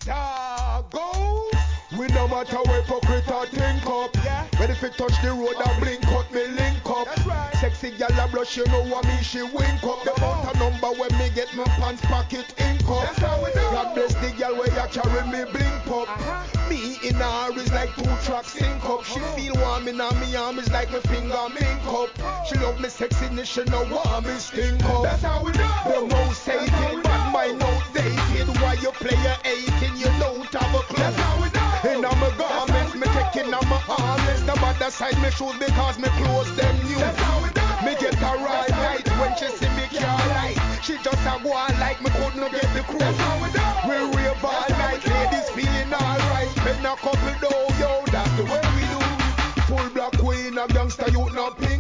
Go. We no matter where hypocrite or think up. Yeah. When if it touch the road and blink up, me link up. That's right. Sexy gal a blush, you know what me, she wink up. The amount of number when me get my pants pocket ink up. That's how we do. God bless the gal where you carry me blink up. Me in her is like 2 tracks sync up. She feel warm in her me arm is like my finger mink up. She love me sexiness, she know want me stink up. That's how we do. The most hated, but mine outdated. Why you play your 18, you don't have a clue. That's how we do. In my garments, me taking on my armless. The bother side me shoes because me clothes them new. That's how we do. Me get a ride light when she see me car light. She just a go on like me couldn't get the crew. That's how we do. We rave all night, ladies feeling alright. Spend a couple dough, yo, that's the way we do. Full black queen, a gangster youth, not pink.